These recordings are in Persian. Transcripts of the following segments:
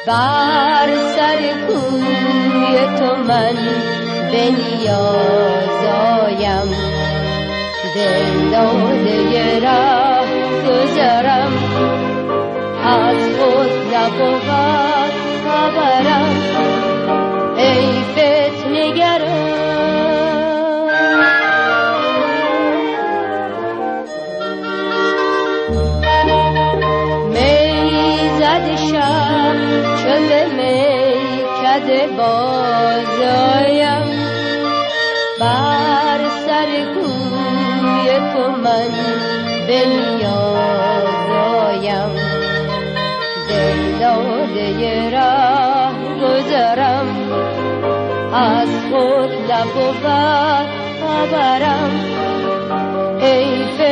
بر سر کوی تو من به نیاز آیم، دل داده ره گذرم، از خود نبود خبرم، ای فتنه‌گران. میزد شب چو به میکده باز آیم، بر سر کوی تو من به نیاز آیم، دل داده راه گذرم، از خود نبود خبرم، ای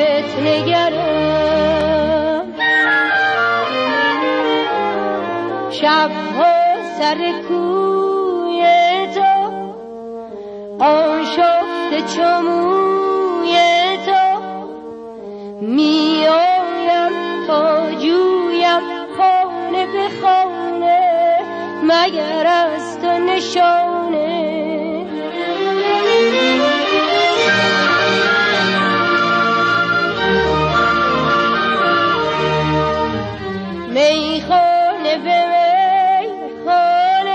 فتنه‌گران. شب‌ها سر کوی تو آشفته چو موی تو، می آیم تا جویم خانه به خانه، مگر از تو نشانه. میخانه به میخانه،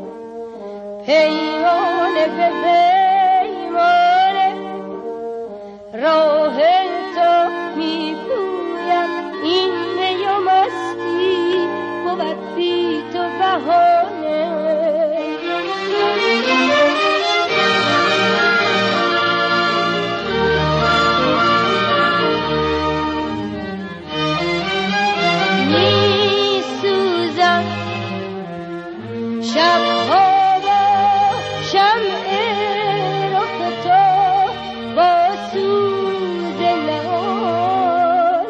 پیمانه به پیمانه، راه تو میپویم، این می و مستی بود بی تو بهانه. میسوزم شبها با شمع رخ تو، با سوز نهان،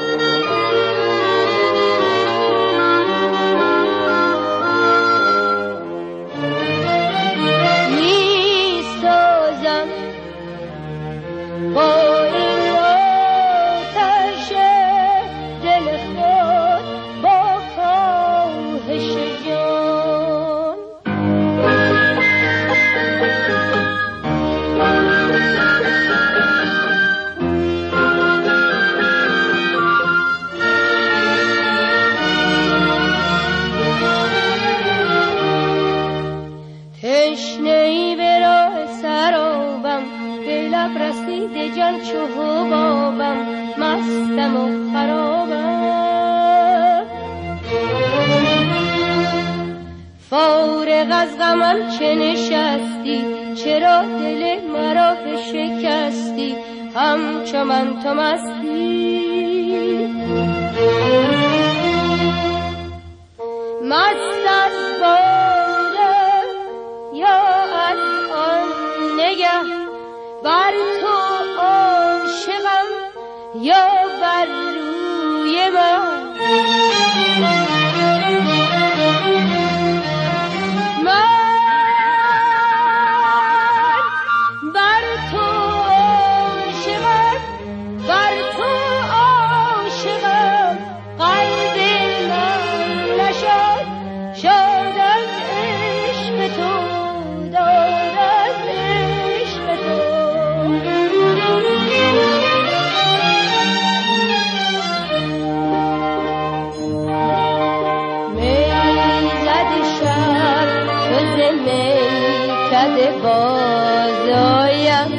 میسازم با این آتش دل خود با کاهش جان. تشنه‌ای به راه سرابم، به لب رسیده جان چو حبابم، مستم و خرابم، فارغ از غمم چه نشستی، چرا دل مرا بشکستی، همچو من تو مستی. مست از باده یا از آن نگه، بر تو عاشقم یا بر روی من. میکده باز آیم،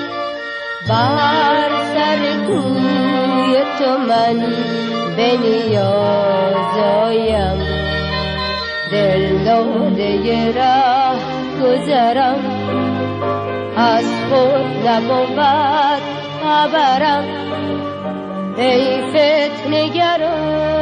بر سر کوی تو من به نیاز آیم، دل داده ره گذرم، از خود نبود خبرم، ای فتنه‌گران.